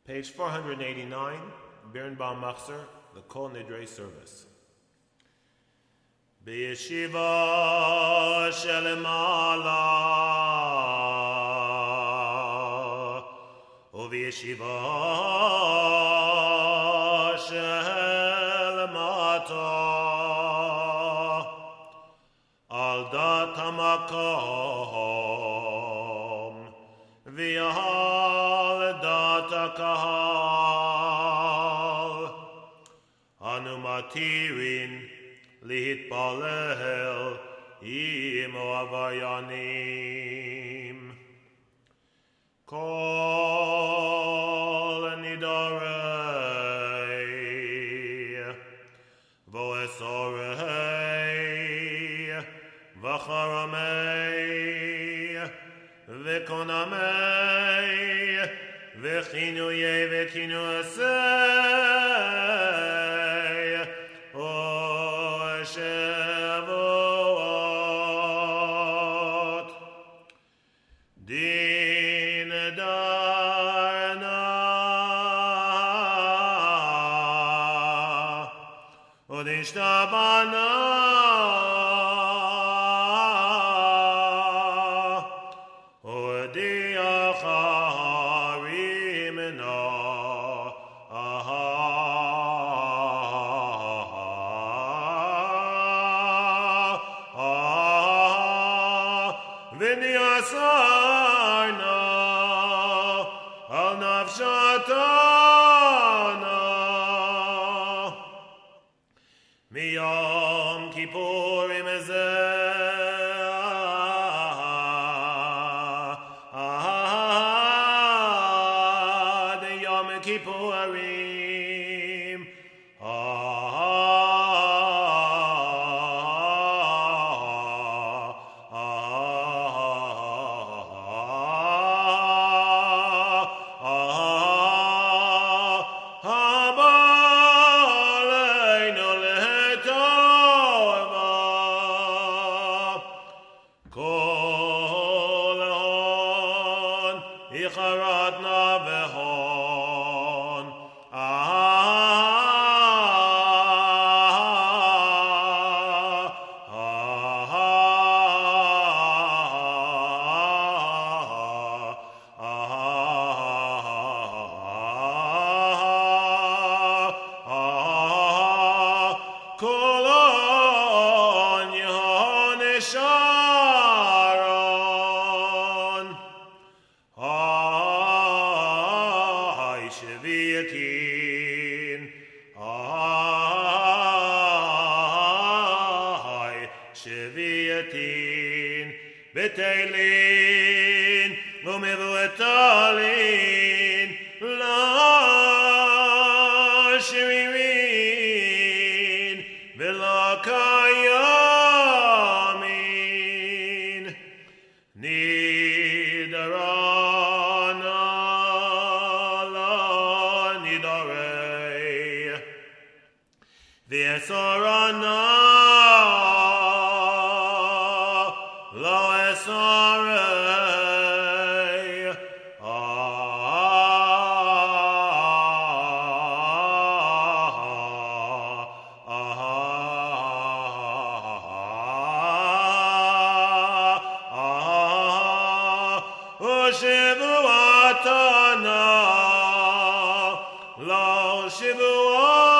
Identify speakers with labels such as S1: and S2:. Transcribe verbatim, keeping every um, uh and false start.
S1: Page four hundred eighty-nine, Birnbaum Machzer, the Kol Nidre service. B'yeshiva shelemala u'v'yeshiva shelemata al dat hamakom v'yal dat hakahal anu matirin להתפלל עמו עבריינים. כל נדרי ואסורי וחרמי וקונמי וכינויי וכינוסי Shavuot Din Darna Udishtabana Udiacharimna V'niasarna al nafshatana miyom kippurim ezeh ad yom kippurim Icharatna v'hon kolon Yehonisharon Ay Sheviatin Ay Sheviatin Betelin Umevuetalin La Shiririn V'la Kayamin Nidarana V'esorana lo esorei Ushivuatana lo shivuatana